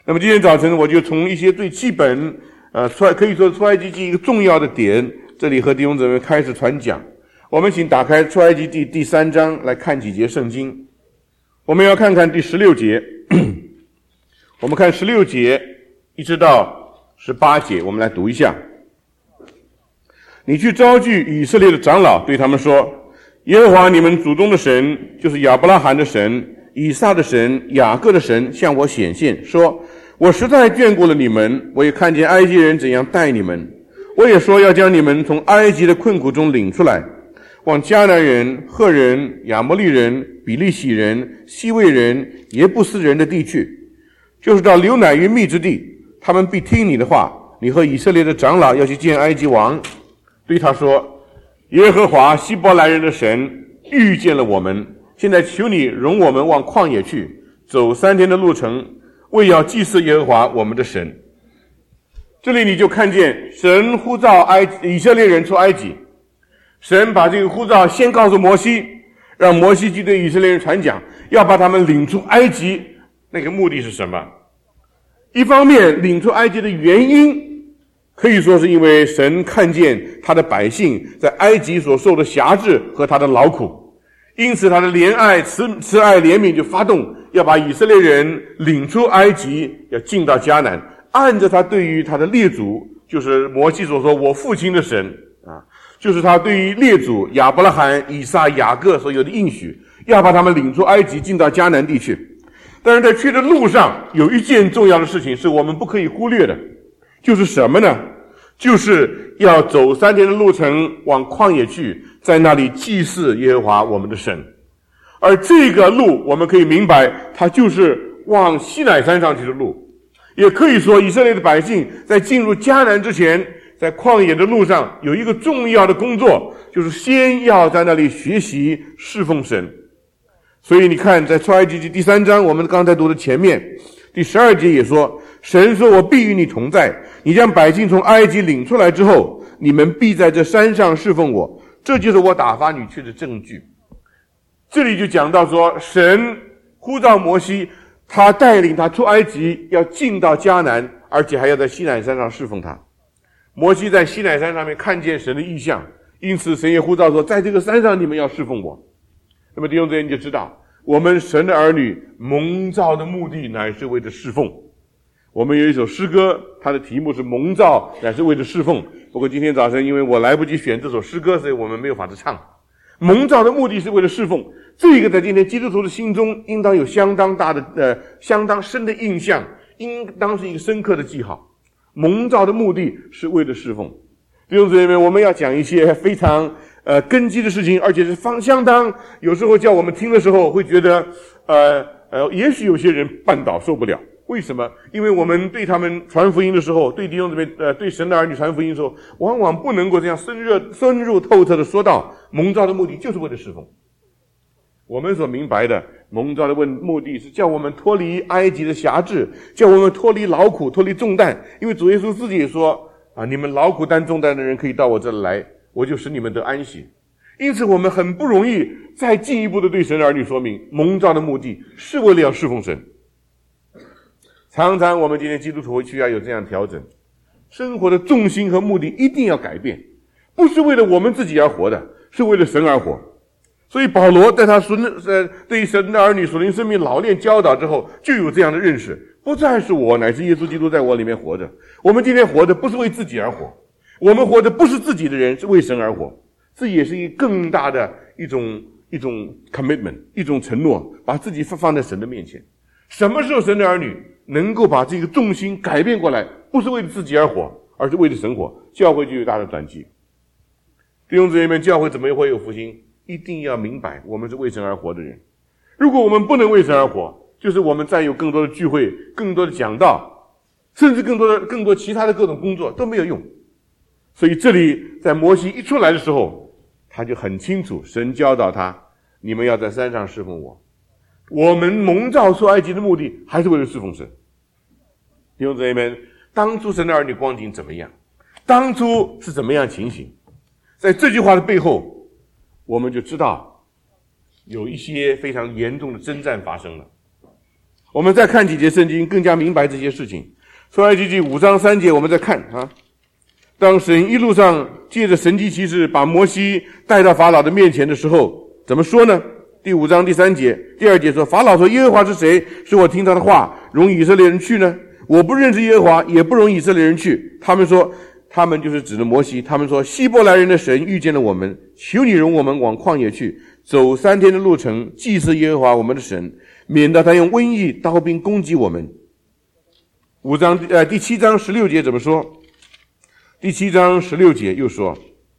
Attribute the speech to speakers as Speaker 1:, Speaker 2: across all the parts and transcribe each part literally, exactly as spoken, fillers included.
Speaker 1: 那么今天早晨我就从一些最基本呃出可以说出埃及记一个重要的点，这里和弟兄姊妹开始传讲。我们请打开出埃及记第三章来看几节圣经。我们要看看第十六节，我们看十六节一直到十八节，我们来读一下。你去招聚以色列的长老，对他们说，耶和华你们祖宗的神，就是亚伯拉罕的神、以撒的神、雅各的神，向我显现，说，我实在眷顾了你们，我也看见埃及人怎样待你们，我也说要将你们从埃及的困苦中领出来，往迦南人、赫人、亚摩利人、比利洗人、西魏人、耶布斯人的地去，就是到流奶与蜜之地，他们必听你的话。你和以色列的长老要去见埃及王，对他说，耶和华希伯来人的神遇见了我们，现在求你容我们往旷野去，走三天的路程，为要祭祀耶和华我们的神。这里你就看见神呼召埃以色列人出埃及，神把这个呼召先告诉摩西，让摩西去对以色列人传讲，要把他们领出埃及。那个目的是什么？一方面领出埃及的原因可以说是因为神看见他的百姓在埃及所受的辖制和他的劳苦，因此他的怜爱慈慈爱怜悯就发动，要把以色列人领出埃及，要进到迦南，按着他对于他的列祖，就是摩西所说我父亲的神啊，就是他对于列祖亚伯拉罕、以撒、雅各所有的应许，要把他们领出埃及，进到迦南地去。但是在去的路上有一件重要的事情是我们不可以忽略的，就是什么呢？就是要走三天的路程往旷野去，在那里祭祀耶和华我们的神。而这个路我们可以明白，它就是往西乃山上去的路。也可以说以色列的百姓在进入迦南之前，在旷野的路上有一个重要的工作，就是先要在那里学习侍奉神。所以你看在出埃及记第三章我们刚才读的前面第十二节也说，神说我必与你同在，你将百姓从埃及领出来之后，你们必在这山上侍奉我，这就是我打发你去的证据。这里就讲到说，神呼召摩西，他带领他出埃及，要进到迦南，而且还要在西乃山上侍奉他。摩西在西乃山上面看见神的异象，因此神也呼召说，在这个山上你们要侍奉我。那么弟兄姊妹，你就知道我们神的儿女蒙召的目的乃是为了侍奉。我们有一首诗歌，它的题目是蒙召乃是为了侍奉，不过今天早晨因为我来不及选这首诗歌，所以我们没有法子唱。蒙召的目的是为了侍奉，这个在今天基督徒的心中应当有相当大的呃相当深的印象，应当是一个深刻的记号。蒙召的目的是为了侍奉。弟兄姊妹们，我们要讲一些非常呃根基的事情，而且是方相当有时候叫我们听的时候会觉得呃呃也许有些人绊倒受不了。为什么？因为我们对他们传福音的时候，对弟兄姊妹呃对神的儿女传福音的时候，往往不能够这样深入深入透彻的说到蒙召的目的就是为了侍奉。我们所明白的蒙召的目的是叫我们脱离埃及的辖制，叫我们脱离劳苦，脱离重担。因为主耶稣自己也说啊，你们劳苦担重担的人可以到我这里来，我就使你们得安息。因此我们很不容易再进一步的对神的儿女说明，蒙召的目的是为了要侍奉神。常常我们今天基督徒需要有这样调整，生活的重心和目的一定要改变，不是为了我们自己而活的，是为了神而活。所以保罗在他呃对神的儿女属灵生命老练教导之后，就有这样的认识，不再是我，乃是耶稣基督在我里面活着。我们今天活的不是为自己而活，我们活的不是自己的人，是为神而活。这也是一个更大的一种一种 commitment， 一种承诺，把自己放在神的面前。什么时候神的儿女能够把这个重心改变过来，不是为了自己而活，而是为了神活，教会就有大的转机。弟兄姊妹们，教会怎么会有复兴？一定要明白我们是为神而活的人。如果我们不能为神而活，就是我们再有更多的聚会，更多的讲道，甚至更多的更多其他的各种工作都没有用。所以这里在摩西一出来的时候，他就很清楚，神教导他，你们要在山上侍奉我。我们蒙召出埃及的目的还是为了侍奉神。弟兄姊妹们，当初神的儿女光景怎么样？当初是怎么样情形？在这句话的背后，我们就知道有一些非常严重的征战发生了。 我们再看几节圣经，更加明白这些事情。出埃及记五章三节，我们再看啊。当神一路上借着神迹奇事把摩西带到法老的面前的时候，怎么说呢？第五章第三节，第二节说，法老说，耶和华是谁？是我听他的话，容以色列人去呢？我不认识耶和华，也不容以色列人去。他们说，他们就是指着摩西，他们说，希伯来人的神遇见了我们，求你容我们往旷野去，走三天的路程，祭祀耶和华我们的神，免得他用瘟疫刀兵攻击我们。五章呃第七章十六节怎么说？第七章十六节又说，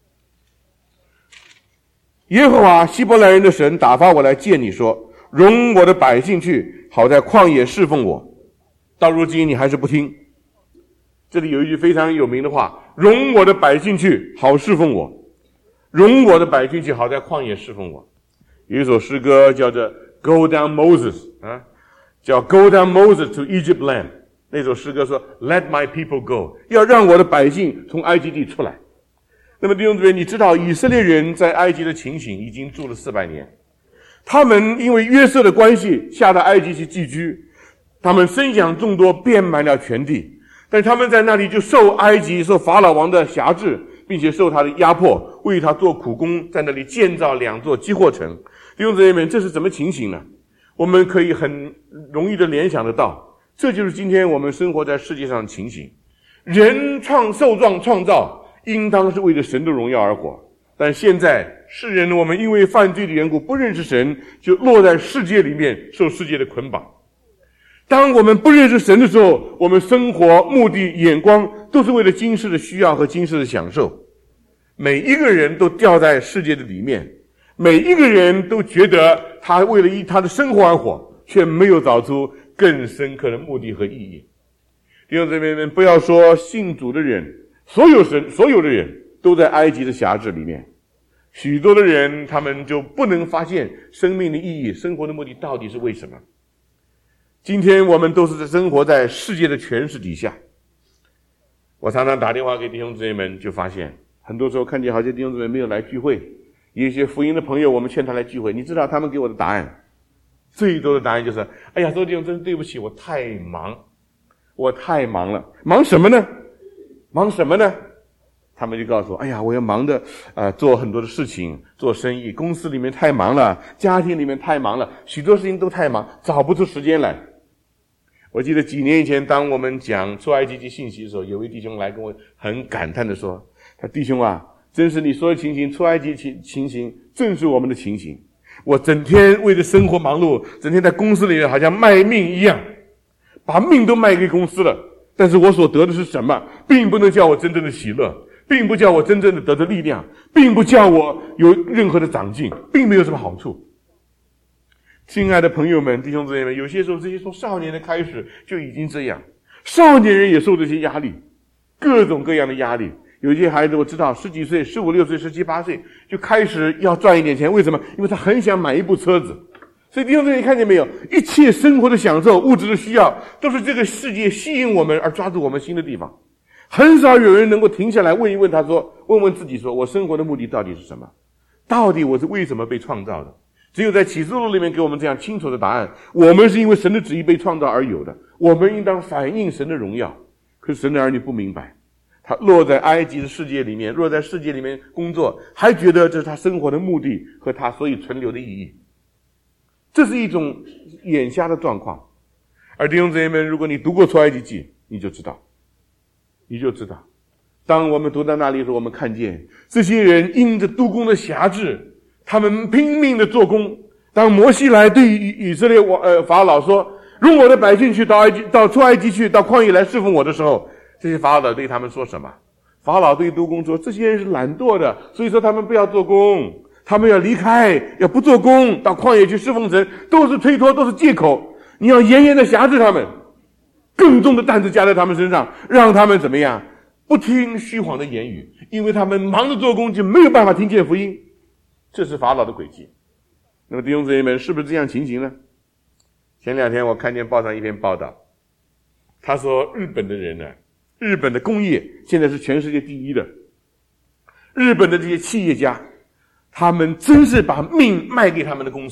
Speaker 1: 耶和华希伯来人的神打发我来见你，说，容我的百姓去，好在旷野侍奉我。到如今你还是不听。这里有一句非常有名的话，容我的百姓去，好侍奉我。容我的百姓去，好在旷野侍奉我。有一首诗歌叫做 Go Down Moses 啊，叫 Go Down Moses to Egypt Land。那首诗歌说 Let my people go， 要让我的百姓从埃及地出来。那么弟兄姊妹，你知道以色列人在埃及的情形已经住了四百年，他们因为约瑟的关系下到埃及去寄居，他们生养众多，遍满了全地，但他们在那里就受埃及受法老王的辖制，并且受他的压迫，为他做苦工，在那里建造两座积货城。弟兄姊妹们，这是怎么情形呢？我们可以很容易的联想得到，这就是今天我们生活在世界上的情形。人创受创创造应当是为了神的荣耀而活，但现在世人我们因为犯罪的缘故不认识神，就落在世界里面，受世界的捆绑。当我们不认识神的时候，我们生活目的眼光都是为了今世的需要和今世的享受。每一个人都掉在世界的里面，每一个人都觉得他为了他的生活而活，却没有找出更深刻的目的和意义。弟兄姊妹们，不要说信主的人，所有神所有的人都在埃及的辖制里面。许多的人他们就不能发现生命的意义，生活的目的到底是为什么。今天我们都是在生活在世界的权势底下。我常常打电话给弟兄姊妹们，就发现很多时候看见好些弟兄姊妹没有来聚会，有一些福音的朋友我们劝他来聚会，你知道他们给我的答案，最多的答案就是哎呀，周弟兄真对不起，我太忙我太忙了。忙什么呢？忙什么呢？他们就告诉我，哎呀，我要忙的呃做很多的事情，做生意，公司里面太忙了，家庭里面太忙了，许多事情都太忙，找不出时间来。我记得几年以前，当我们讲出埃及记信息的时候，有位弟兄来跟我很感叹的说，他弟兄啊，真是你说的情形，出埃及情情形正是我们的情形。我整天为了生活忙碌，整天在公司里面好像卖命一样，把命都卖给公司了，但是我所得的是什么？并不能叫我真正的喜乐，并不叫我真正的得到力量，并不叫我有任何的长进，并没有什么好处。亲爱的朋友们，弟兄姊妹们，有些时候这些从少年的开始就已经这样，少年人也受这些压力，各种各样的压力。有些孩子我知道十几岁十五六岁十七八岁就开始要赚一点钱，为什么？因为他很想买一部车子。所以弟兄姊妹看见没有，一切生活的享受物质的需要都是这个世界吸引我们而抓住我们心的地方。很少有人能够停下来问一问他说，问问自己说，我生活的目的到底是什么？到底我是为什么被创造的？只有在启示录里面给我们这样清楚的答案，我们是因为神的旨意被创造而有的，我们应当反映神的荣耀。可是神的儿女不明白，他落在埃及的世界里面，落在世界里面工作，还觉得这是他生活的目的和他所以存留的意义。这是一种眼瞎的状况。而弟兄姊妹们，如果你读过出埃及记，你就知道你就知道当我们读到那里的时候，我们看见这些人因着督工的辖制，他们拼命的做工。当摩西来对以色列王呃法老说，容我的百姓去到埃及，到出埃及去，到旷野来侍奉我的时候，这些法老对他们说什么？法老对督工说，这些人是懒惰的，所以说他们不要做工，他们要离开，要不做工，到旷野去侍奉神，都是推脱，都是借口。你要严严的辖制他们，更重的担子加在他们身上，让他们怎么样？不听虚谎的言语，因为他们忙着做工，就没有办法听见福音。这是法老的诡计。那么弟兄姊妹们，是不是这样情形呢？前两天我看见报上一篇报道，他说日本的人呢，日本的工业现在是全世界第一的，日本的这些企业家，他们真是把命卖给他们的公司，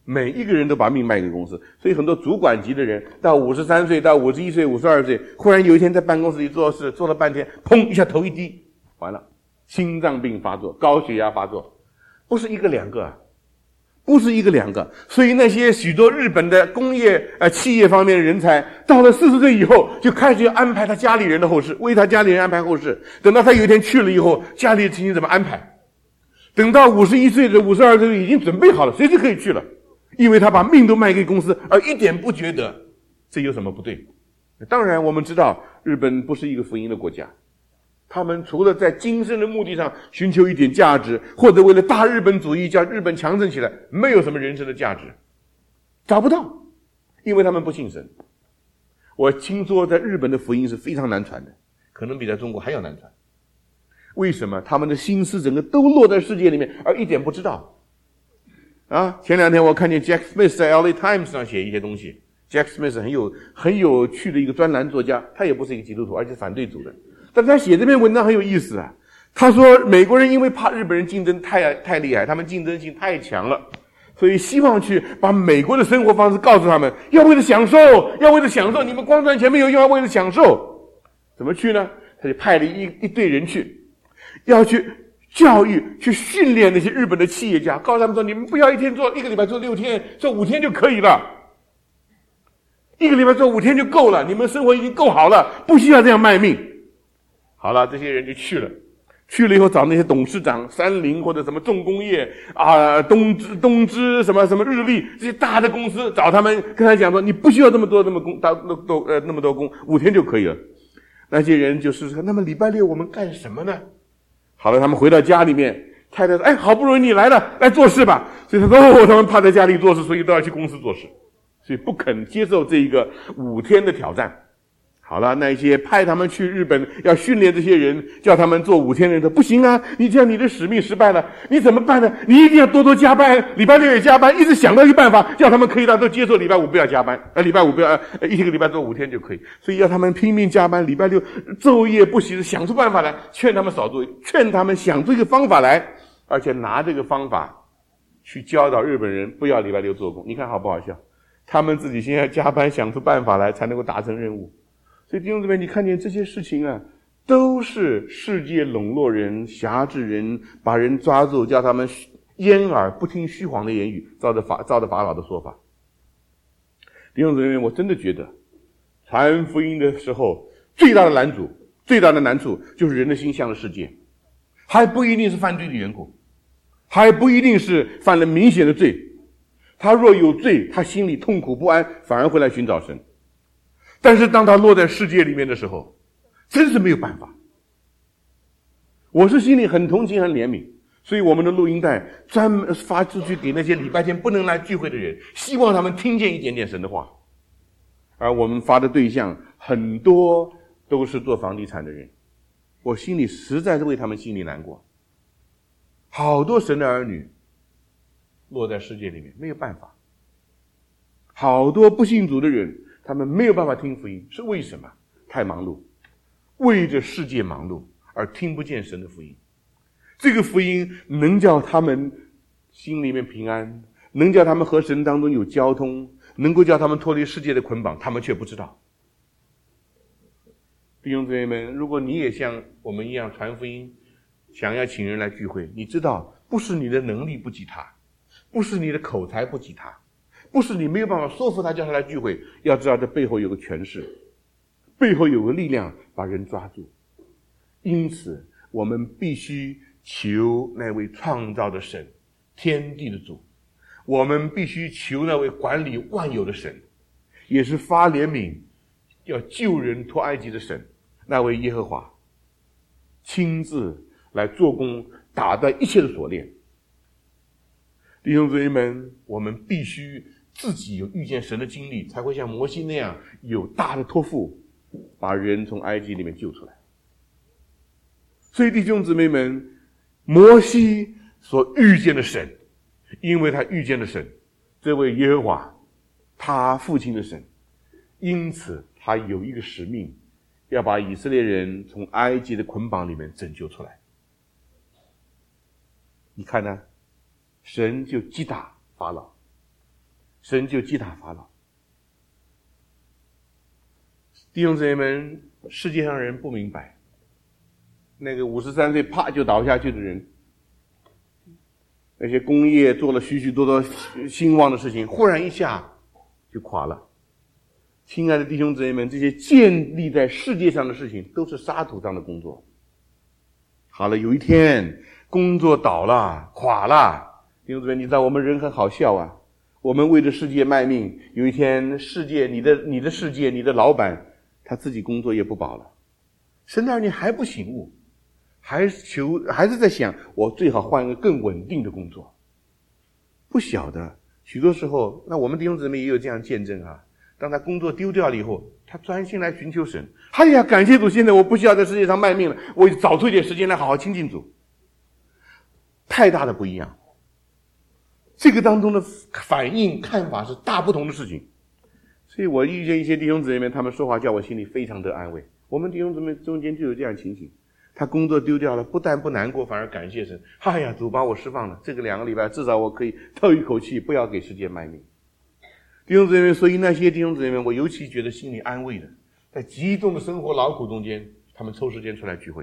Speaker 1: 每一个人都把命卖给公司，所以很多主管级的人到五十三岁到五十一岁五十二岁，忽然有一天在办公室里做事做了半天，砰一下头一低，完了，心脏病发作，高血压发作，不是一个两个啊，不是一个两个。所以那些许多日本的工业呃企业方面的人才，到了四十岁以后就开始要安排他家里人的后事，为他家里人安排后事。等到他有一天去了以后，家里的情形怎么安排？等到五十一岁的五十二岁已经准备好了，随时可以去了。因为他把命都卖给公司，而一点不觉得这有什么不对。当然我们知道日本不是一个福音的国家，他们除了在今生的目的上寻求一点价值，或者为了大日本主义叫日本强盛起来，没有什么人生的价值，找不到，因为他们不信神。我听说在日本的福音是非常难传的，可能比在中国还要难传。为什么？他们的心思整个都落在世界里面，而一点不知道。啊，前两天我看见 Jack Smith 在 L A Times 上写一些东西。Jack Smith 很有很有趣的一个专栏作家，他也不是一个基督徒，而且反对主的。但是他写这篇文章很有意思啊。他说美国人因为怕日本人竞争太太厉害，他们竞争性太强了，所以希望去把美国的生活方式告诉他们，要为了享受，要为了享受，你们光赚钱没有用，要为了享受。怎么去呢？他就派了一一队人去，要去教育去训练那些日本的企业家，告诉他们说，你们不要一天做一个礼拜做六天，做五天就可以了，一个礼拜做五天就够了，你们生活已经够好了，不需要这样卖命。好了，这些人就去了，去了以后找那些董事长，三菱或者什么重工业啊，东芝东芝什么什么日立这些大的公司，找他们跟他讲说，你不需要这么多那么工大那多呃那么多工，五天就可以了。那些人就是说，那么礼拜六我们干什么呢？好了，他们回到家里面，太太说，哎，好不容易你来了，来做事吧。所以他说，哦，他们怕在家里做事，所以都要去公司做事，所以不肯接受这一个五天的挑战。好了，那些派他们去日本要训练这些人，叫他们做五天的人说，不行啊，你这样你的使命失败了，你怎么办呢？你一定要多多加班，礼拜六也加班，一直想到一个办法，叫他们可以到都接受礼拜五不要加班，呃，礼拜五不要，呃，一个礼拜做五天就可以。所以要他们拼命加班，礼拜六昼夜不息，想出办法来，劝他们少做，劝他们想出一个方法来，而且拿这个方法去教导日本人不要礼拜六做工。你看好不好笑？他们自己先要加班，想出办法来，才能够达成任务。所以弟兄姊妹，你看见这些事情啊，都是世界笼络人、辖制人，把人抓住，叫他们掩耳不听虚谎的言语，照着法照着法老的说法。弟兄姊妹，我真的觉得传福音的时候，最大的难处，最大的难处就是人的心向了世界，还不一定是犯罪的缘故，还不一定是犯了明显的罪。他若有罪，他心里痛苦不安，反而会来寻找神。但是当他落在世界里面的时候，真是没有办法。我是心里很同情很怜悯，所以我们的录音带专门发出去给那些礼拜天不能来聚会的人，希望他们听见一点点神的话。而我们发的对象很多都是做房地产的人，我心里实在是为他们心里难过。好多神的儿女落在世界里面，没有办法。好多不信主的人，他们没有办法听福音，是为什么？太忙碌，为着世界忙碌，而听不见神的福音。这个福音能叫他们心里面平安，能叫他们和神当中有交通，能够叫他们脱离世界的捆绑，他们却不知道。弟兄姊妹们，如果你也像我们一样传福音，想要请人来聚会，你知道不是你的能力不及他，不是你的口才不及他，不是你没有办法说服他叫他来聚会，要知道这背后有个权势，背后有个力量把人抓住。因此我们必须求那位创造的神，天地的主，我们必须求那位管理万有的神，也是发怜悯要救人脱埃及的神，那位耶和华亲自来做工，打断一切的锁链。弟兄姊妹们，我们必须自己有遇见神的经历，才会像摩西那样有大的托付，把人从埃及里面救出来。所以弟兄姊妹们，摩西所遇见的神，因为他遇见了神，这位耶和华，他父亲的神，因此他有一个使命，要把以色列人从埃及的捆绑里面拯救出来。你看呢？神就击打法老， 神就击打法老。弟兄姊妹们，世界上人不明白，那个五十三岁啪就倒下去的人，那些工业做了许许多多兴旺的事情，忽然一下就垮了。亲爱的弟兄姊妹们，这些建立在世界上的事情都是沙土上的工作。好了，有一天工作倒了，垮了，弟兄姊妹，你知道我们人很好笑啊，我们为着世界卖命，有一天世界你的你的世界你的老板他自己工作也不保了，神的儿女还不醒悟，还求还是在想我最好换一个更稳定的工作。不晓得许多时候，那我们弟兄姊妹也有这样见证啊，当他工作丢掉了以后，他专心来寻求神，哎呀，感谢主，现在我不需要在世界上卖命了，我找出一点时间来好好亲近主。太大的不一样，这个当中的反应看法是大不同的事情。所以我遇见一些弟兄姊妹们，他们说话叫我心里非常得安慰。我们弟兄姊妹中间就有这样情形，他工作丢掉了，不但不难过，反而感谢神，哎呀，主把我释放了，这个两个礼拜至少我可以透一口气，不要给世界卖命。弟兄姊妹，所以那些弟兄姊妹们，我尤其觉得心里安慰的，在极重的生活劳苦中间，他们抽时间出来聚会，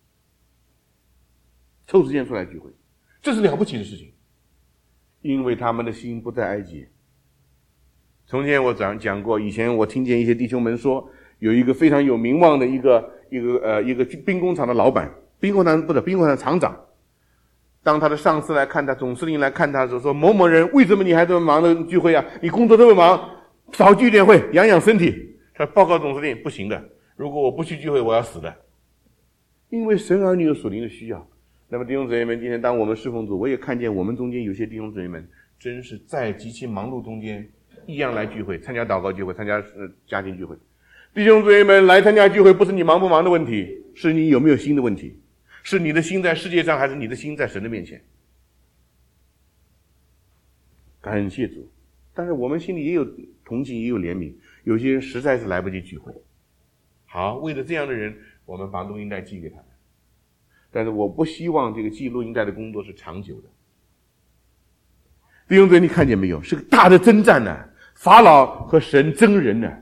Speaker 1: 抽时间出来聚会，这是了不起的事情，因为他们的心不在埃及。从前我讲讲过，以前我听见一些弟兄们说，有一个非常有名望的一个一个呃一个兵工厂的老板，兵工厂不是兵工厂的厂长，当他的上司来看他，总司令来看他的时候，说某某人，为什么你还这么忙的聚会啊？你工作这么忙，少聚点会，养养身体。他报告总司令，不行的，如果我不去聚会，我要死的。因为神儿女有属灵的需要。那么弟兄姊妹们，今天当我们侍奉主，我也看见我们中间有些弟兄姊妹们，真是在极其忙碌中间，一样来聚会，参加祷告聚会，参加呃家庭聚会。弟兄姊妹们来参加聚会，不是你忙不忙的问题，是你有没有心的问题，是你的心在世界上，还是你的心在神的面前。感谢主。但是我们心里也有同情，也有怜悯，有些人实在是来不及聚会。好，为了这样的人，我们把录音带寄给他们。但是我不希望这个寄录音带的工作是长久的。弟兄姊妹，你看见没有？是个大的征战呢、啊，法老和神争人呢、啊。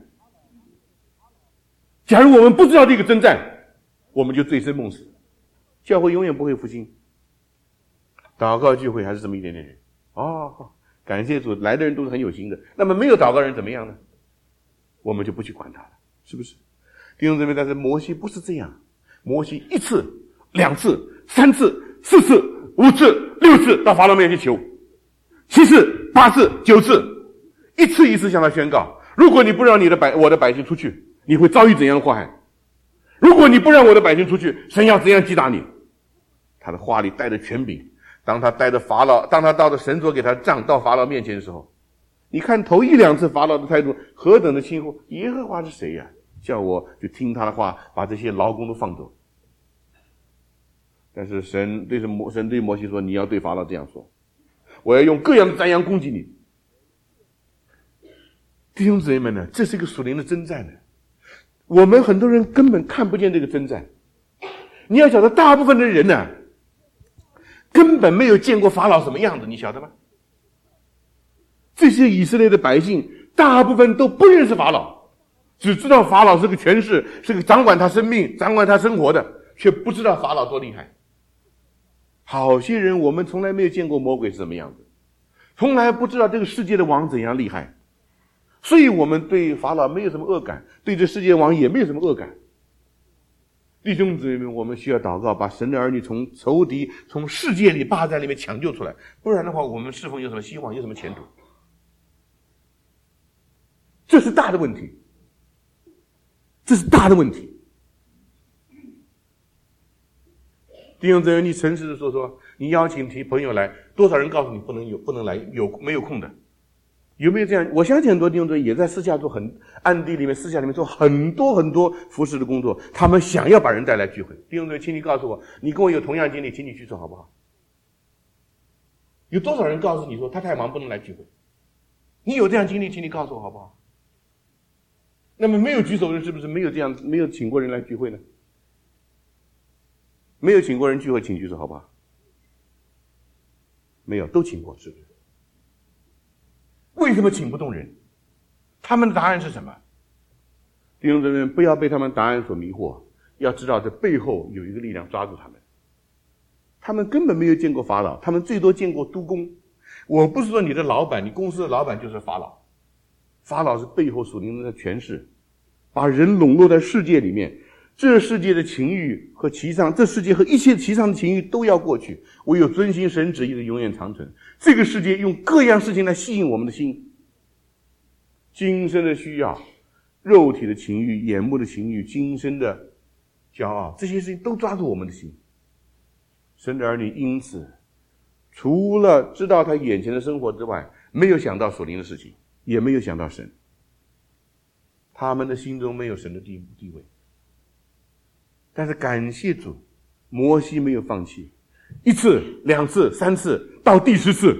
Speaker 1: 假如我们不知道这个征战，我们就醉生梦死，教会永远不会复兴。祷告聚会还是这么一点点人，哦，感谢主，来的人都是很有心的。那么没有祷告人怎么样呢？我们就不去管他了，是不是？弟兄姊妹，但是摩西不是这样，摩西一次、两次、三次、四次、五次、六次到法老面前求，七次、八次、九次，一次一次向他宣告：如果你不让你的百我的百姓出去，你会遭遇怎样的祸害？如果你不让我的百姓出去，神要怎样击打你？他的话里带着权柄。当他带着法老，当他到了神所给他的杖到法老面前的时候，你看头一两次法老的态度何等的轻忽！耶和华是谁呀、啊？叫我就听他的话，把这些劳工都放走。但是神对着摩神对摩西说：“你要对法老这样说，我要用各样的瞻仰攻击你。”弟兄姊妹们呢，这是一个属灵的征战呢。我们很多人根本看不见这个征战。你要晓得，大部分的人呢，根本没有见过法老什么样子，你晓得吗？这些以色列的百姓大部分都不认识法老，只知道法老是个权势，是个掌管他生命、掌管他生活的，却不知道法老多厉害。好些人我们从来没有见过魔鬼是什么样子，从来不知道这个世界的王怎样厉害，所以我们对法老没有什么恶感，对这世界王也没有什么恶感。弟兄姊妹们，我们需要祷告，把神的儿女从仇敌、从世界里霸占里面抢救出来，不然的话，我们侍奉有什么希望，有什么前途？这是大的问题，这是大的问题。弟兄姊妹，你诚实的说说，你邀请提朋友来，多少人告诉你不能有、不能来，有没有空的？有没有这样？我相信很多弟兄姊妹也在私下做很暗地里面、私下里面做很多很多服侍的工作，他们想要把人带来聚会。弟兄姊妹，请你告诉我，你跟我有同样经历，请你举手好不好？有多少人告诉你说他太忙不能来聚会？你有这样经历，请你告诉我好不好？那么没有举手的人是不是没有这样没有请过人来聚会呢？没有请过人聚会，请举手好不好？没有，都请过，是不是？ 为什么请不动人？他们的答案是什么？弟兄姊妹，不要被他们答案所迷惑，要知道这背后有一个力量抓住他们。他们根本没有见过法老，他们最多见过督工。我不是说你的老板，你公司的老板就是法老，法老是背后属灵的权势，把人笼络在世界里面。这世界的情欲和其上，这世界和一切其上的情欲都要过去，唯有遵行神旨意的永远长存。这个世界用各样事情来吸引我们的心，今生的需要，肉体的情欲，眼目的情欲，今生的骄傲，这些事情都抓住我们的心。神的儿女因此除了知道他眼前的生活之外，没有想到属灵的事情，也没有想到神。他们的心中没有神的地地位。但是感谢主，摩西没有放弃，一次、两次、三次，到第十次，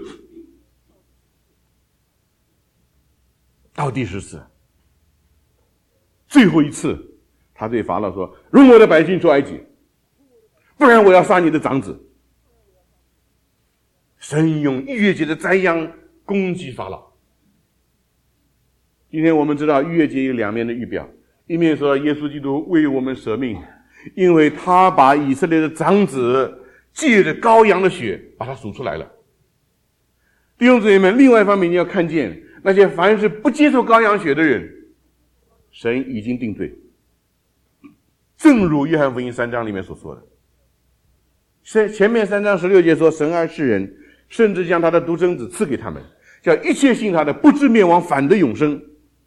Speaker 1: 到第十次，最后一次，他对法老说：“容我的百姓出埃及，不然我要杀你的长子。”神用逾越节的灾殃攻击法老。今天我们知道逾越节有两面的预表，一面说耶稣基督为我们舍命，因为他把以色列的长子借着羔羊的血把他赎出来了。弟兄姊妹们，另外一方面你要看见那些凡是不接受羔羊血的人，神已经定罪，正如约翰福音三章里面所说的。前面三章十六节说，神爱世人，甚至将他的独生子赐给他们，叫一切信他的不至灭亡，反得永生。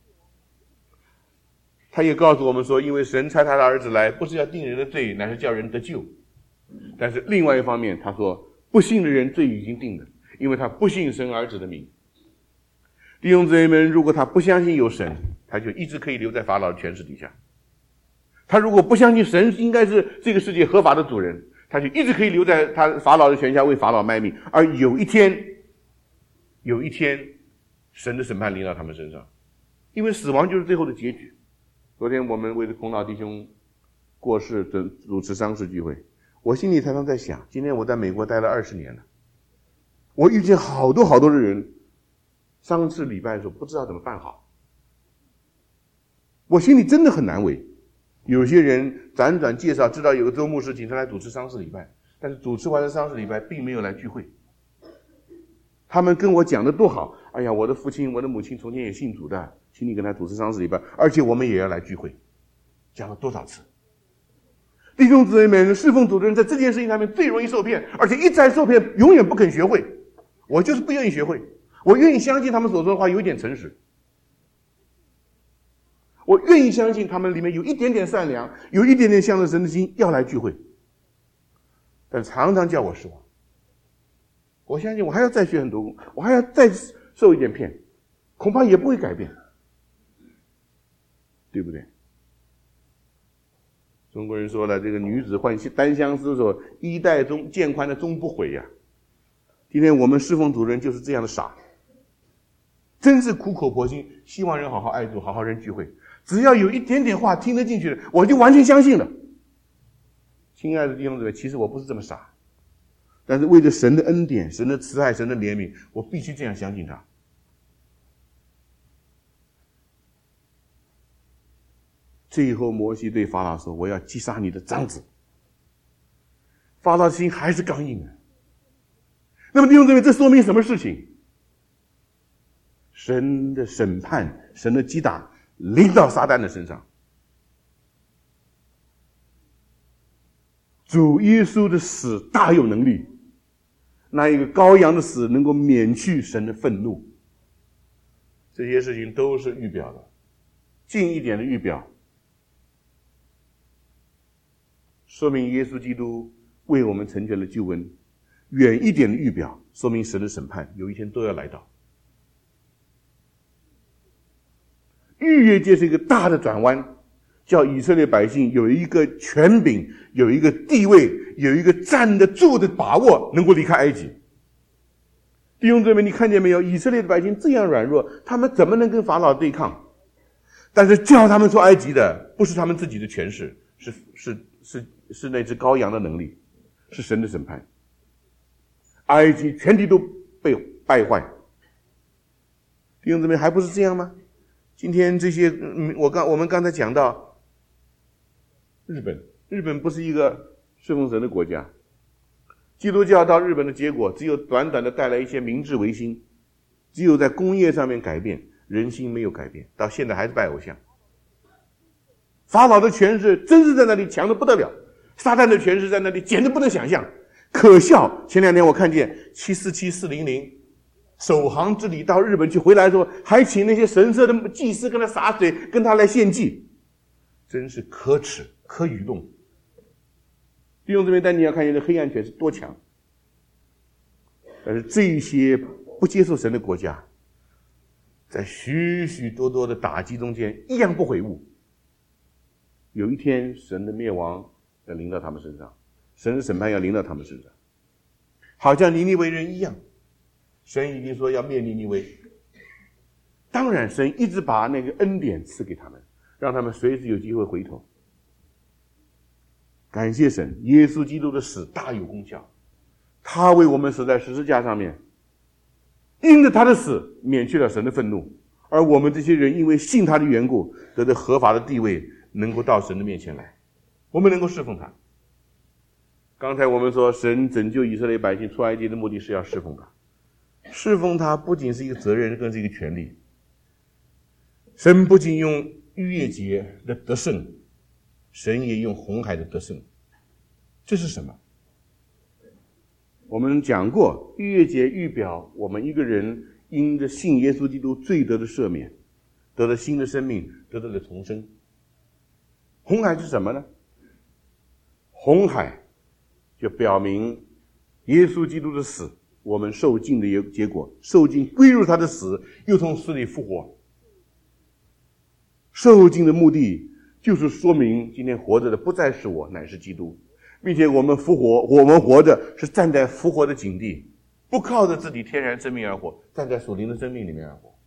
Speaker 1: 他也告诉我们说，因为神差他的儿子来，不是要定人的罪，乃是叫人得救。但是另外一方面他说，不信的人罪已经定了，因为他不信神儿子的名。弟兄姊妹们，如果他不相信有神，他就一直可以留在法老的权势底下。他如果不相信神应该是这个世界合法的主人，他就一直可以留在他法老的权下，为法老卖命。而有一天有一天神的审判临到他们身上，因为死亡就是最后的结局。昨天我们为了孔老弟兄过世主持丧事聚会，我心里常常在想，今天我在美国待了二十年了，我遇见好多好多的人，丧事礼拜的时候不知道怎么办好，我心里真的很难为。有些人辗转介绍，知道有个周牧师请他来主持丧事礼拜，但是主持完了丧事礼拜并没有来聚会。他们跟我讲的多好，哎呀，我的父亲我的母亲从前也信主的，请你跟他主持丧事礼拜，而且我们也要来聚会。讲了多少次？弟兄姊妹们，侍奉主的人在这件事情上面最容易受骗，而且一再受骗永远不肯学会。我就是不愿意学会，我愿意相信他们所说的话有一点诚实，我愿意相信他们里面有一点点善良，有一点点向着神的心，要来聚会，但常常叫我失望。我相信我还要再学很多功，我还要再受一点骗，恐怕也不会改变，对不对？中国人说了，这个女子换单相思说，衣带中渐宽的终不悔呀。今天我们侍奉主人就是这样的傻，真是苦口婆心，希望人好好爱主，好好人聚会。只要有一点点话听得进去的，我就完全相信了。亲爱的弟兄姊妹，其实我不是这么傻，但是为了神的恩典、神的慈爱、神的怜悯，我必须这样相信他。最后摩西对法老说，我要击杀你的长子。法老的心还是刚硬的。那么弟兄姊妹，这说明什么事情？神的审判，神的击打临到撒旦的身上。主耶稣的死大有能力，那一个羔羊的死能够免去神的愤怒。这些事情都是预表的，近一点的预表说明耶稣基督为我们成全了救恩，远一点的预表说明神的审判有一天都要来到。逾越节是一个大的转弯，叫以色列百姓有一个权柄，有一个地位，有一个站得住的把握，能够离开埃及。弟兄姊妹，你看见没有？以色列的百姓这样软弱，他们怎么能跟法老对抗？但是叫他们出埃及的不是他们自己的权势，是是是是那只羔羊的能力，是神的审判。埃及全体都被败坏， 弟兄姊妹，还不是这样吗？今天这些，嗯，我刚我们刚才讲到日本，日本不是一个侍奉神的国家，基督教到日本的结果，只有短短的带来一些明治维新，只有在工业上面改变，人心没有改变，到现在还是拜偶像。法老的权势真是在那里强得不得了，撒旦的权势在那里简直不能想象，可笑。前两天我看见七四七四零零首航之礼到日本去，回来的时候还请那些神社的祭司跟他洒水，跟他来献祭，真是可耻可愚弄。弟兄姊妹，但你要看见这黑暗权是多强。但是这一些不接受神的国家，在许许多多的打击中间一样不悔悟，有一天神的灭亡要临到他们身上，神的审判要临到他们身上，好像尼尼微人一样。神已经说要灭尼尼微，当然神一直把那个恩典赐给他们，让他们随时有机会回头。感谢神，耶稣基督的死大有功效，他为我们死在十字架上面，因着他的死免去了神的愤怒，而我们这些人因为信他的缘故，得到合法的地位，能够到神的面前来，我们能够侍奉他。刚才我们说神拯救以色列百姓出埃及的目的是要侍奉他，侍奉他不仅是一个责任，更是一个权利。神不仅用逾越节的得胜，神也用红海的得胜。这是什么？我们讲过，逾越节预表我们一个人因着信耶稣基督罪得的赦免，得了新的生命，得到了重生。红海是什么呢？红海就表明耶稣基督的死，我们受尽的结果，受尽归入他的死，又从死里复活。受尽的目的就是说明今天活着的不再是我，乃是基督，并且我们复活，我们活着是站在复活的境地，不靠着自己天然生命而活，站在属灵的生命里面而活。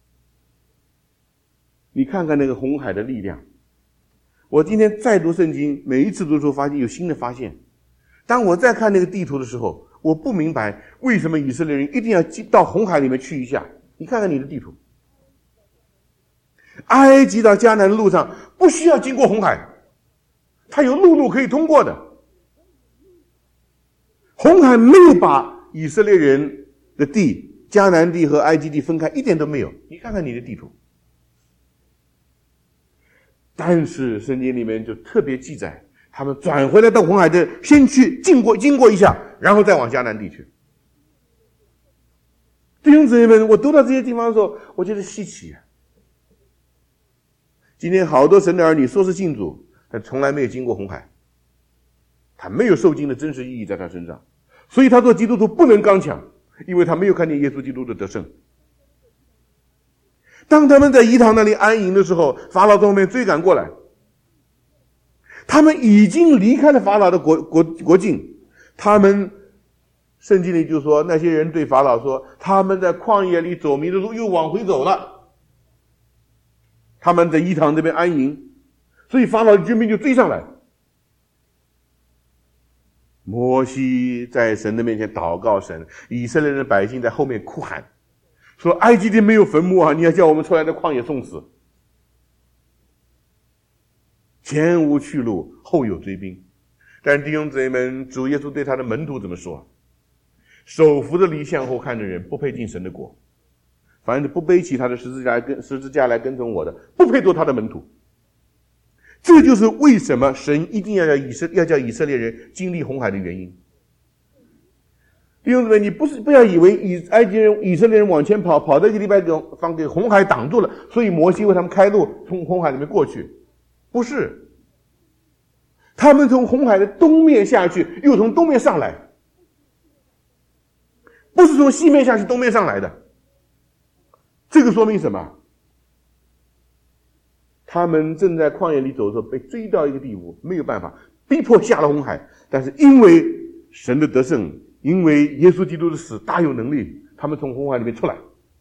Speaker 1: 你看看那个红海的力量。我今天再读圣经，每一次读书发现有新的发现。当我再看那个地图的时候，我不明白为什么以色列人一定要到红海里面去一下。你看看你的地图，埃及到迦南的路上不需要经过红海，它有陆路可以通过的。红海没有把以色列人的地，迦南地和埃及地分开，一点都没有。你看看你的地图。但是圣经里面就特别记载，他们转回来到红海的，先去经过经过一下，然后再往迦南地去。弟兄姊妹们，我读到这些地方的时候，我觉得稀奇啊。今天好多神的儿女说是信主，但从来没有经过红海，他没有受经的真实意义在他身上，所以他做基督徒不能刚强，因为他没有看见耶稣基督的得胜。当他们在伊堂那里安营的时候，法老从后面追赶过来，他们已经离开了法老的国国国境。他们圣经里就说，那些人对法老说，他们在旷野里走迷了路，又往回走了。他们在伊堂这边安营，所以法老的军兵就追上来。摩西在神的面前祷告神，以色列的百姓在后面哭喊，说埃及地没有坟墓啊，你要叫我们出来在旷野送死。前无去路，后有追兵。但弟兄姊妹们，主耶稣对他的门徒怎么说？手扶着犁向后看的人，不配进神的国。凡是不背起他的十字架来跟十字架来跟从我的，不配做他的门徒。这就是为什么神一定要叫以色要叫以色列人经历红海的原因。弟兄姊妹，你不是不要以为以埃及人、以色列人往前跑，跑到一个地方给红海挡住了，所以摩西为他们开路，从红海里面过去。不是，他们从红海的东面下去，又从东面上来，不是从西面下去，东面上来的。这个说明什么？他们正在旷野里走的时候，被追到一个地步，没有办法，逼迫下了红海。但是因为神的得胜，因为耶稣基督的死大有能力，他们从红海里面出来。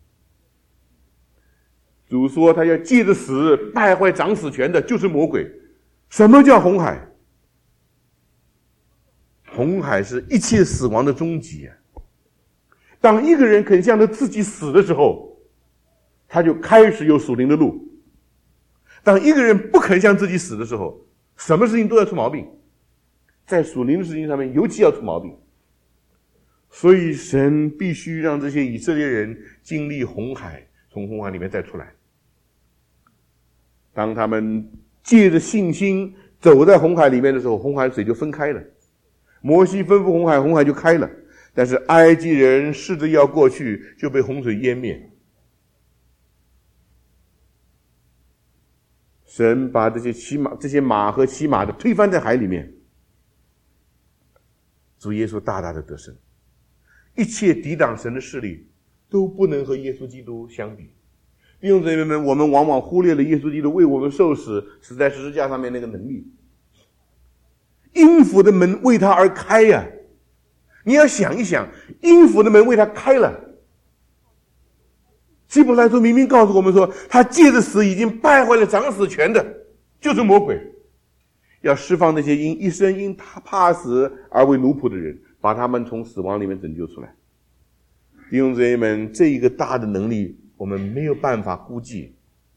Speaker 1: 主说他要借着死败坏掌死权的，就是魔鬼。什么叫红海？红海是一切死亡的终极啊！当一个人肯向着自己死的时候， 他就开始有属灵的路。当一个人不肯向自己死的时候，什么事情都要出毛病，在属灵的事情上面尤其要出毛病。所以神必须让这些以色列人经历红海，从红海里面再出来。当他们借着信心走在红海里面的时候，红海水就分开了。摩西吩咐红海，红海就开了。但是埃及人试着要过去，就被洪水淹灭。神把这些骑马、这些马和骑马的推翻在海里面。主耶稣大大的得胜。一切抵挡神的势力都不能和耶稣基督相比。弟兄姊妹们，我们往往忽略了耶稣基督为我们受死，死在十字架上面那个能力。阴府的门为他而开呀、啊！你要想一想，阴府的门为他开了。希伯来书明明告诉我们说，他借着死已经败坏了掌死权的，就是魔鬼。要释放那些因一生因他怕死而为奴仆的人，把他们从死亡里面拯救出来。弟兄姊妹们，这一个大的能力我们没有办法估计。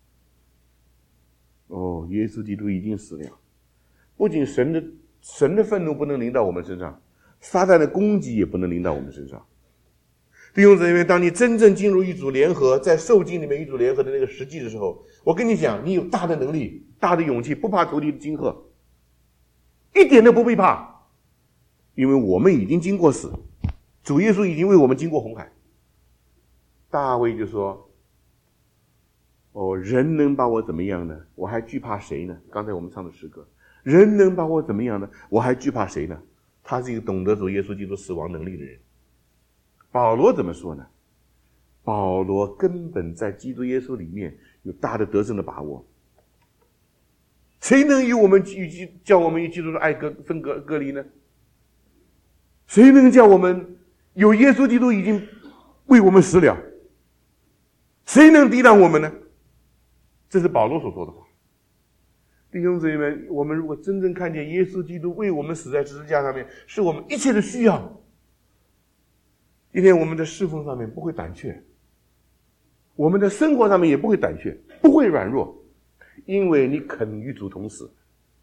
Speaker 1: 哦，耶稣基督已经死了。不仅神的神的愤怒不能临到我们身上，撒旦的攻击也不能临到我们身上。弟兄姊妹，当你真正进入一组联合，在受尽里面一组联合的那个实际的时候，我跟你讲，你有大的能力，大的勇气，不怕仇敌的惊吓，一点都不必怕，因为我们已经经过死，主耶稣已经为我们经过红海。大卫就说，哦，人能把我怎么样呢？我还惧怕谁呢？刚才我们唱的诗歌，人能把我怎么样呢？我还惧怕谁呢？他是一个懂得主耶稣基督死亡能力的人。保罗怎么说呢？保罗根本在基督耶稣里面有大的得胜的把握。谁能与我们与叫我们与基督的爱隔分隔隔离呢？谁能叫我们有耶稣基督已经为我们死了？谁能抵挡我们呢？这是保罗所说的话。弟兄姊妹们，我们如果真正看见耶稣基督为我们死在十字架上面，是我们一切的需要，今天我们的侍奉上面不会胆怯，我们的生活上面也不会胆怯，不会软弱，因为你肯与主同死，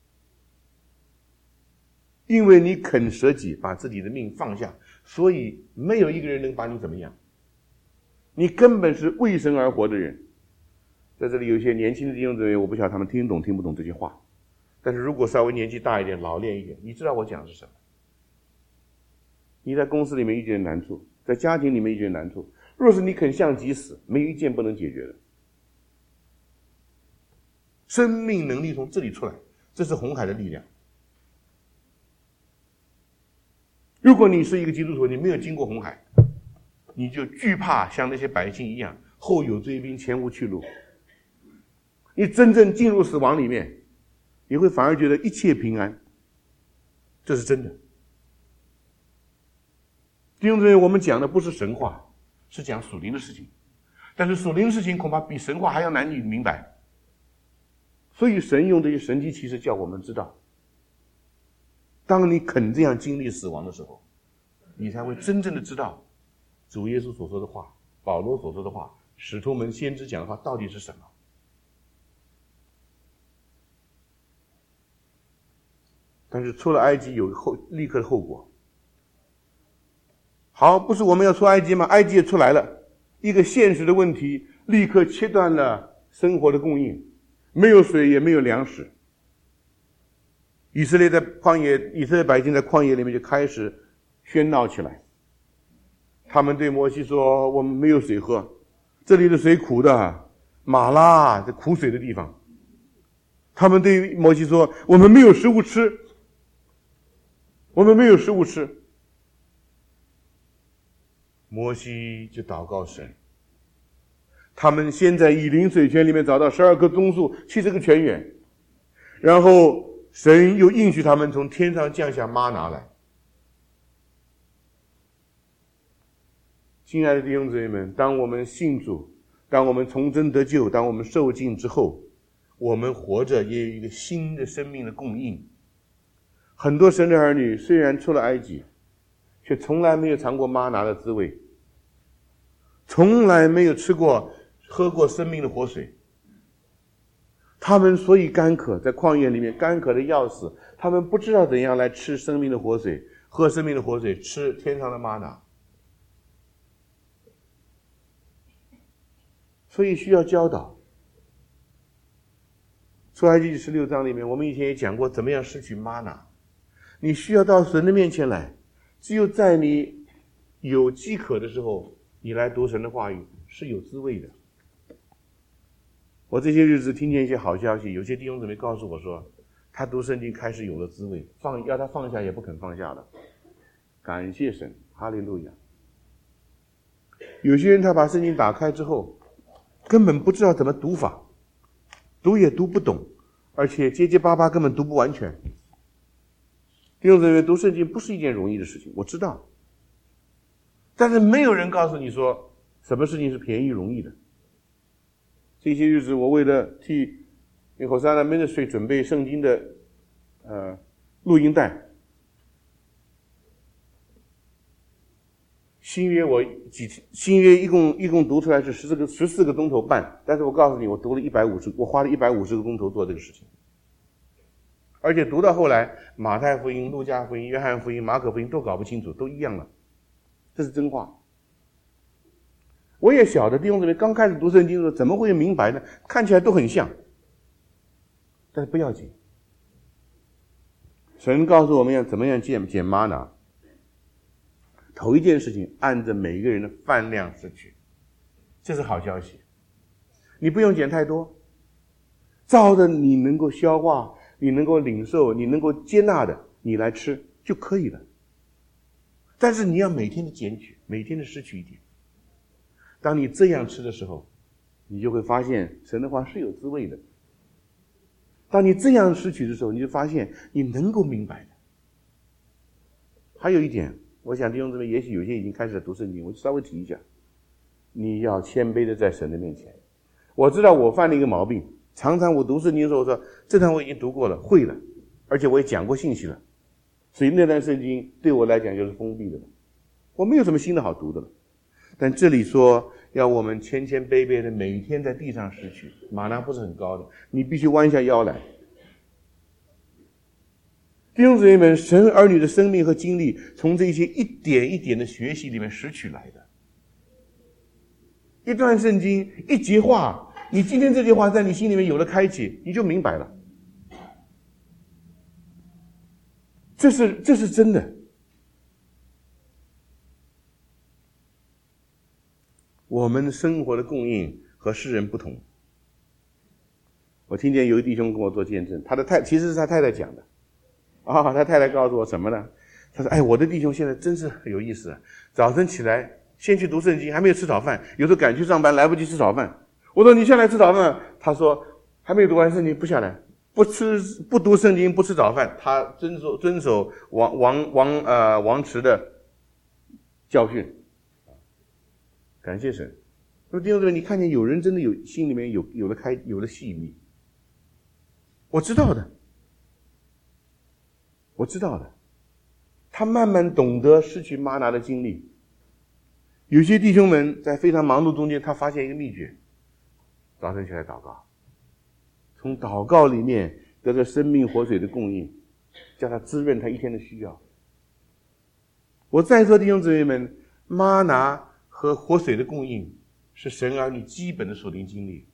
Speaker 1: 因为你肯舍己，把自己的命放下，所以没有一个人能把你怎么样。你根本是为神而活的人。在这里有一些年轻的弟兄姊妹，我不晓得他们听懂听不懂这些话，但是如果稍微年纪大一点，老练一点，你知道我讲的是什么。你在公司里面遇见难处，在家庭里面遇见难处，若是你肯向己死，没有一件不能解决的。生命能力从这里出来，这是红海的力量。如果你是一个基督徒，你没有经过红海，你就惧怕像那些百姓一样，后有追兵，前无去路。你真正进入死亡里面，你会反而觉得一切平安，这是真的。弟兄姊妹，我们讲的不是神话，是讲属灵的事情，但是属灵的事情恐怕比神话还要难以明白。所以神用这些神迹奇事叫我们知道，当你肯这样经历死亡的时候，你才会真正的知道主耶稣所说的话，保罗所说的话，使徒们先知讲的话到底是什么。但是出了埃及有后立刻的后果。好，不是我们要出埃及吗？埃及也出来了，一个现实的问题，立刻切断了生活的供应，没有水也没有粮食。以色列在旷野，以色列百姓在旷野里面就开始喧闹起来。他们对摩西说，我们没有水喝，这里的水苦的，马拉这苦水的地方。他们对摩西说，我们没有食物吃，我们没有食物吃。摩西就祷告神，他们先在以琳水泉里面找到十二棵棕树，七十个泉源，然后神又应许他们从天上降下吗哪来。亲爱的弟兄姊妹们，当我们信主，当我们重生得救，当我们受尽之后，我们活着也有一个新的生命的供应。很多神的儿女虽然出了埃及，却从来没有尝过吗哪的滋味，从来没有吃过喝过生命的活水。他们所以干渴，在旷野里面干渴的要死，他们不知道怎样来吃生命的活水，喝生命的活水，吃天上的玛拿。所以需要教导。出埃及记十六章里面，我们以前也讲过怎么样拾取玛拿。你需要到神的面前来，只有在你有饥渴的时候，你来读神的话语是有滋味的。我这些日子听见一些好消息，有些弟兄姊妹告诉我说，他读圣经开始有了滋味，放要他放下也不肯放下了。感谢神，哈利路亚。有些人他把圣经打开之后，根本不知道怎么读法，读也读不懂，而且结结巴巴，根本读不完全。弟兄姊妹，读圣经不是一件容易的事情，我知道。但是没有人告诉你说，什么事情是便宜容易的。这些日子，我为了替和山的 Ministry 准备圣经的呃录音带，新约我几新约一共一共读出来是十四个十四个钟头半，但是我告诉你，我读了一百五十，我花了一百五十个钟头做这个事情，而且读到后来，马太福音、路加福音、约翰福音、马可福音都搞不清楚，都一样了，这是真话。我也晓得弟兄姊妹刚开始读圣经的时候怎么会明白呢？看起来都很像，但是不要紧。神告诉我们要怎么样捡捡玛拿。头一件事情，按着每一个人的饭量拾取，这是好消息。你不用捡太多，照着你能够消化、你能够领受、你能够接纳的，你来吃就可以了。但是你要每天的捡取，每天的拾取一点。当你这样吃的时候，你就会发现神的话是有滋味的。当你这样拾取的时候，你就发现你能够明白的。还有一点，我想弟兄姊妹也许有些已经开始读圣经，我就稍微提一下，你要谦卑的在神的面前。我知道我犯了一个毛病，常常我读圣经的时候说，这段我已经读过了，会了，而且我也讲过信息了，所以那段圣经对我来讲就是封闭的了，我没有什么新的好读的了。但这里说要我们谦谦卑卑的每天在地上拾取，玛拿不是很高的，你必须弯下腰来。弟兄姊妹们，神儿女的生命和经历从这些一点一点的学习里面拾取来的。一段圣经，一节话，你今天这句话在你心里面有了开启，你就明白了。这是这是真的。我们生活的供应和世人不同。我听见有一弟兄跟我做见证，他的太其实是他太太讲的。啊、哦，他太太告诉我什么呢？他说：“哎，我的弟兄现在真是很有意思，早晨起来先去读圣经，还没有吃早饭，有时候赶去上班来不及吃早饭。我说你下来吃早饭，他说还没有读完圣经不下来，不吃不读圣经不吃早饭，他遵守遵守王王王呃王池的教训。”感谢神。那么弟兄姊妹，你看见有人真的有心里面有有了开有了细密，我知道的，我知道的。他慢慢懂得失去玛拿的经历。有些弟兄们在非常忙碌中间，他发现一个秘诀：早晨起来祷告，从祷告里面得到生命活水的供应，叫他滋润他一天的需要。我再说，弟兄姊妹们，玛拿和活水的供应是神儿女基本的属灵经历。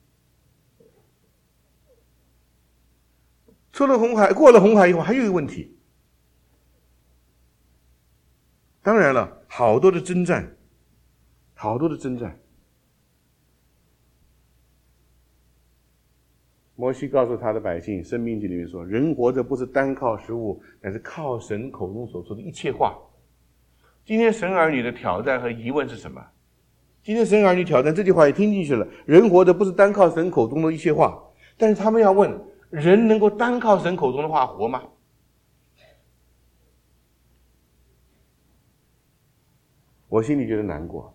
Speaker 1: 出了红海，过了红海以后，还有一个问题。当然了，好多的征战，好多的征战。摩西告诉他的百姓，《申命记》里面说，人活着不是单靠食物，乃是靠神口中所说的一切话。今天神儿女的挑战和疑问是什么？今天神儿女挑战这句话也听进去了，人活着不是单靠神口中的一切话，但是他们要问，人能够单靠神口中的话活吗？我心里觉得难过，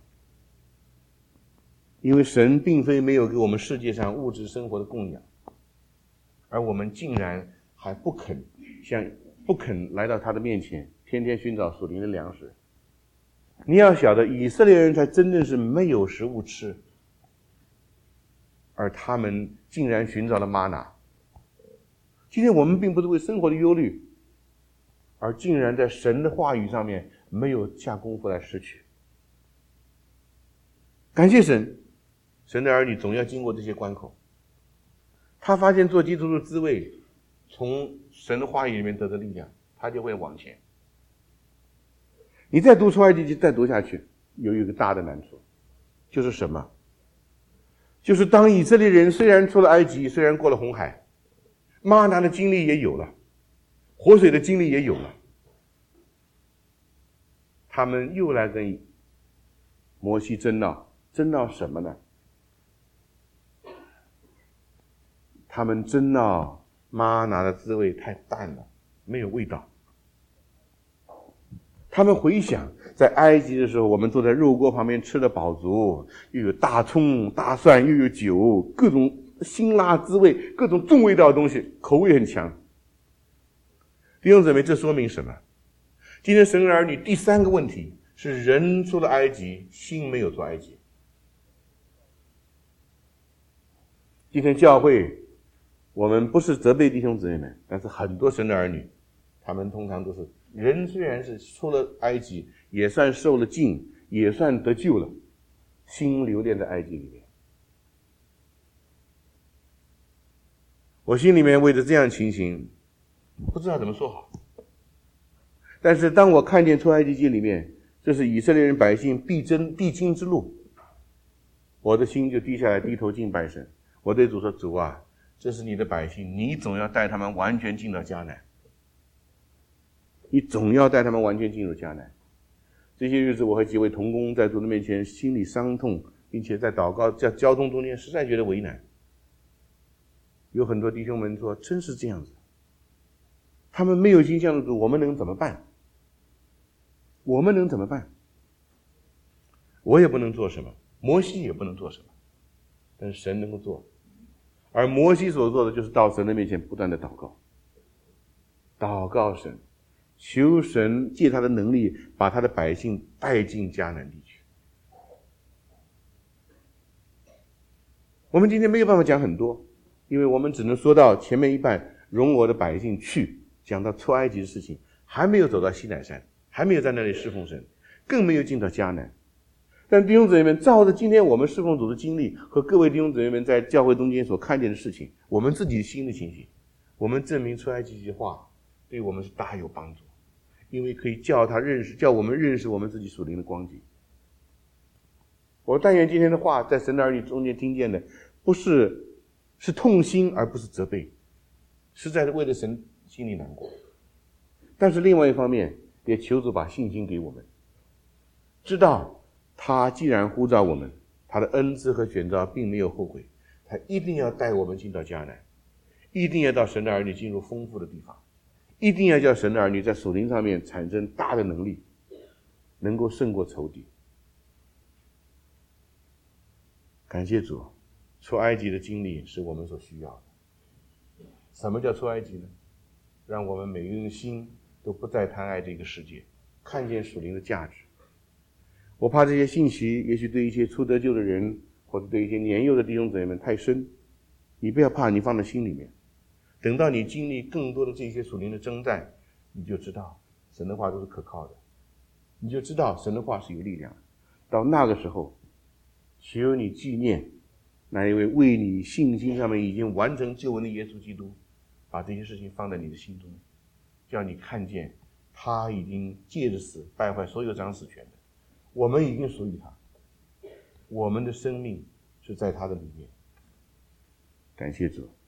Speaker 1: 因为神并非没有给我们世界上物质生活的供养，而我们竟然还不肯像不肯来到他的面前，天天寻找属灵的粮食。你要晓得，以色列人才真正是没有食物吃。 而他们竟然寻找了玛拿。今天我们并不是为生活的忧虑，而竟然在神的话语上面没有下功夫来拾取。感谢神，神的儿女总要经过这些关口。他发现做基督徒的滋味，从神的话语里面得的力量，他就会往前。你再读出埃及记，再读下去，有一个大的难处，就是什么？就是当以色列人虽然出了埃及，虽然过了红海，玛拿的经历也有了，活水的经历也有了，他们又来跟摩西争闹，争闹什么呢？他们争闹玛拿的滋味太淡了，没有味道。他们回想在埃及的时候，我们坐在肉锅旁边吃得饱足，又有大葱大蒜，又有酒，各种辛辣滋味，各种重味道的东西，口味很强。弟兄姊妹，这说明什么？今天神的儿女第三个问题是人出了埃及，心没有出埃及。今天教会我们不是责备弟兄姊妹们，但是很多神的儿女，他们通常都是人虽然是出了埃及，也算受了浸，也算得救了，心留恋在埃及里面。我心里面为着这样情形不知道怎么说好。但是当我看见出埃及记里面这是以色列人百姓必争必经之路，我的心就低下来，低头敬拜神。我对主说，主啊，这是你的百姓，你总要带他们完全进到迦南，你总要带他们完全进入迦南。这些日子我和几位同工在主的面前心里伤痛，并且在祷告在交通中间实在觉得为难。有很多弟兄们说，真是这样子，他们没有心向的主，我们能怎么办？我们能怎么办？我也不能做什么，摩西也不能做什么，但是神能够做。而摩西所做的就是到神的面前不断的祷告，祷告神，求神借他的能力把他的百姓带进迦南地区。我们今天没有办法讲很多，因为我们只能说到前面一半，容我的百姓去，讲到出埃及的事情，还没有走到西乃山，还没有在那里侍奉神，更没有进到迦南。但弟兄姊妹们，照着今天我们侍奉主的经历和各位弟兄姊妹们在教会中间所看见的事情，我们自己新的情形，我们证明出埃及记话对我们是大有帮助，因为可以叫他认识，叫我们认识我们自己属灵的光景。我但愿今天的话在神的儿女中间听见的，不是是痛心而不是责备，实在是为了神心里难过。但是另外一方面也求主把信心给我们，知道他既然呼召我们，他的恩赐和选召并没有后悔，他一定要带我们进到迦南，一定要到神的儿女进入丰富的地方，一定要叫神的儿女在属灵上面产生大的能力，能够胜过仇敌。感谢主，出埃及的经历是我们所需要的。什么叫出埃及呢？让我们每个人的心都不再贪爱这个世界，看见属灵的价值。我怕这些信息也许对一些初得救的人，或者对一些年幼的弟兄姊妹们太深，你不要怕，你放在心里面。等到你经历更多的这些属灵的征战，你就知道神的话都是可靠的，你就知道神的话是有力量的。到那个时候，求你纪念那一位为你信心上面已经完成救恩的耶稣基督，把这些事情放在你的心中，叫你看见他已经借着死败坏所有掌死权的，我们已经属于他，我们的生命是在他的里面。感谢主。